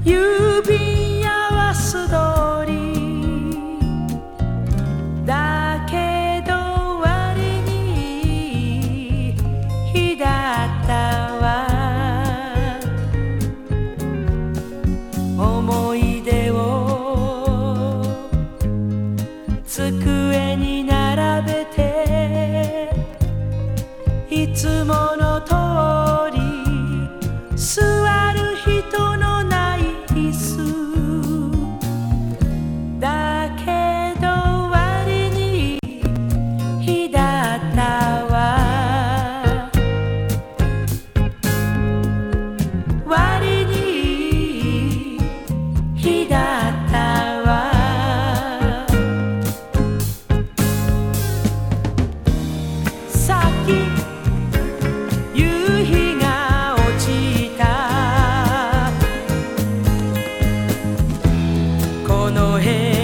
郵便屋は素通りだけど割に日だったわ。思い出を机に並べていつもの通り座る人のない椅子だけど割に日だったわ。割に日だったわ。さっき夕日が落ちたこの部屋